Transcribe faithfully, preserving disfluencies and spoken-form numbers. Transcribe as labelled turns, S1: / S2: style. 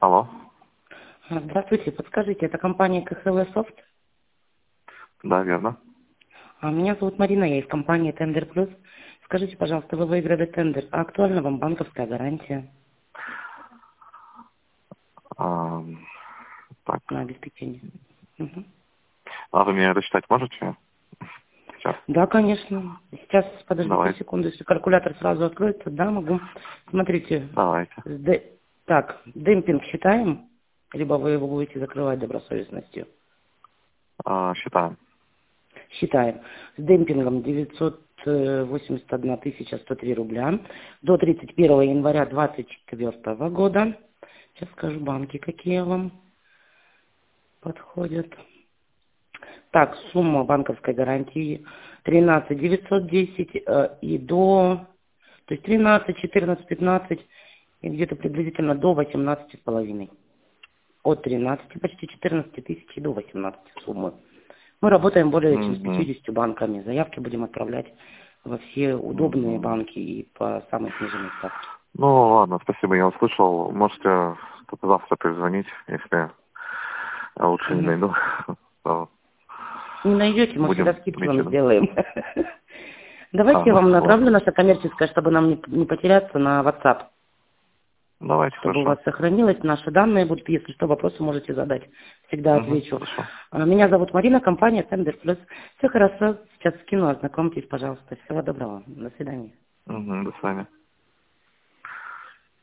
S1: Алло.
S2: А, Здравствуйте, подскажите, это компания КХЛ Софт?
S1: Да, верно.
S2: А, Меня зовут Марина, я из компании Тендер Плюс. Скажите, пожалуйста, вы выиграли тендер, а актуальна вам банковская гарантия
S1: А, так.
S2: на обеспечение? Мгм.
S1: А вы меня рассчитать можете? Сейчас.
S2: Да, конечно. Сейчас, подождите
S1: Давайте.
S2: секунду, если калькулятор сразу откроется, да, могу. Смотрите,
S1: Давайте.
S2: с д- так, демпинг считаем, либо вы его будете закрывать добросовестностью?
S1: А, считаем.
S2: Считаем. С демпингом девятьсот восемьдесят одна тысяча сто три рубля до тридцать первого января двадцать четвёртого года. Сейчас скажу банки, какие вам подходят. Так, сумма банковской гарантии тринадцать девятьсот десять э, и до, то есть тринадцать, четырнадцать, пятнадцать и где-то приблизительно до восемнадцати с половиной. От тринадцати, почти четырнадцати тысяч и до восемнадцати суммы. Мы работаем более чем с
S1: Угу.
S2: пятьюдесятью банками. Заявки будем отправлять во все удобные
S1: Угу.
S2: банки и по самой сниженной ставке.
S1: Ну, ладно, спасибо, я услышал. Можете только завтра перезвонить, если я лучше не
S2: Мгм.
S1: найду. То
S2: Не найдете, мы всегда
S1: будем
S2: скидки
S1: иметь в
S2: вам
S1: виду.
S2: сделаем. Давайте я
S1: А,
S2: вам направлю
S1: ладно.
S2: наше коммерческое, чтобы нам не, не потеряться, на WhatsApp,
S1: Давайте,
S2: чтобы у
S1: хорошо.
S2: вас сохранилось. Наши данные будут, если что, вопросы можете задать. Всегда
S1: Угу,
S2: отвечу.
S1: хорошо.
S2: А, Меня зовут Марина, компания Тендер Плюс. Все хорошо, сейчас скину, ознакомьтесь, пожалуйста. Всего доброго. До свидания.
S1: Угу, до свидания.